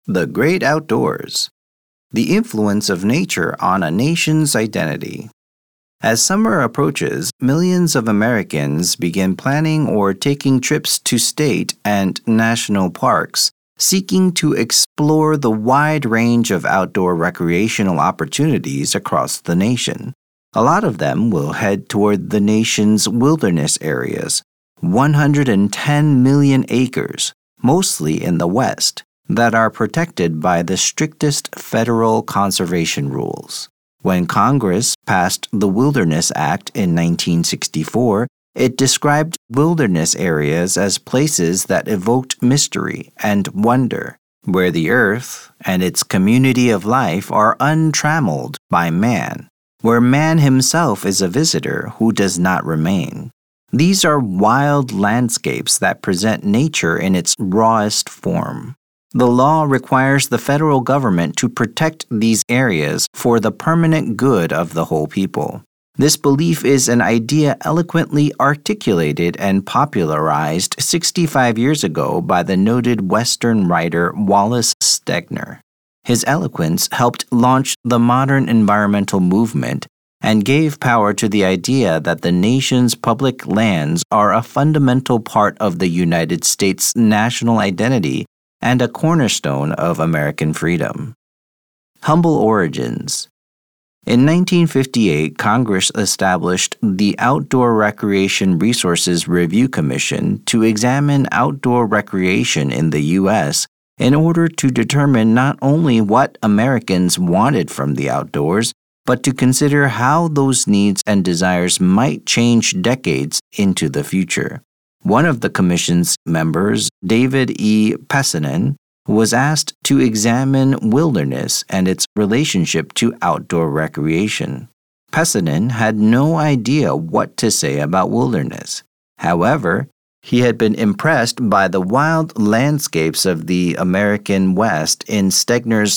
The Great Outdoors. The Influence of Nature on a Nation's Identity. As summer approaches, millions of Americans begin planning or taking trips to state and national parks, seeking to explore the wide range of outdoor recreational opportunities across the nation. A lot of them will head toward the nation's wilderness areas, 110 million acres, mostly in the West, that are protected by the strictest federal conservation rules. When Congress passed the Wilderness Act in 1964, it described wilderness areas as places that evoked mystery and wonder, where the earth and its community of life are untrammeled by man, where man himself is a visitor who does not remain. These are wild landscapes that present nature in its rawest form. The law requires the federal government to protect these areas for the permanent good of the whole people. This belief is an idea eloquently articulated and popularized 65 years ago by the noted Western writer Wallace Stegner. His eloquence helped launch the modern environmental movement and gave power to the idea that the nation's public lands are a fundamental part of the United States' national identity and a cornerstone of American freedom. Humble origins. In 1958, Congress established the Outdoor Recreation Resources Review Commission to examine outdoor recreation in the U.S. in order to determine not only what Americans wanted from the outdoors, but to consider how those needs and desires might change decades into the future. One of the commission's members, David E. Pessanen, was asked to examine wilderness and its relationship to outdoor recreation. Pessanen had no idea what to say about wilderness. However, he had been impressed by the wild landscapes of the American West in Stegner's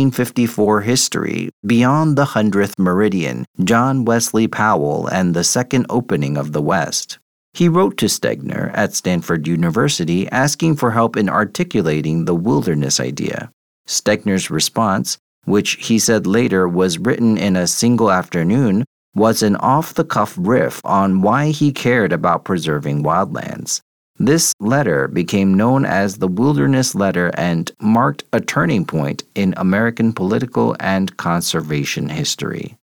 1954 history, Beyond the 100th Meridian, John Wesley Powell, and the Second Opening of the West. He wrote to Stegner at Stanford University asking for help in articulating the wilderness idea. Stegner's response, which he said later was written in a single afternoon, was an off-the-cuff riff on why he cared about preserving wildlands. This letter became known as the Wilderness Letter and marked a turning point in American political and conservation history.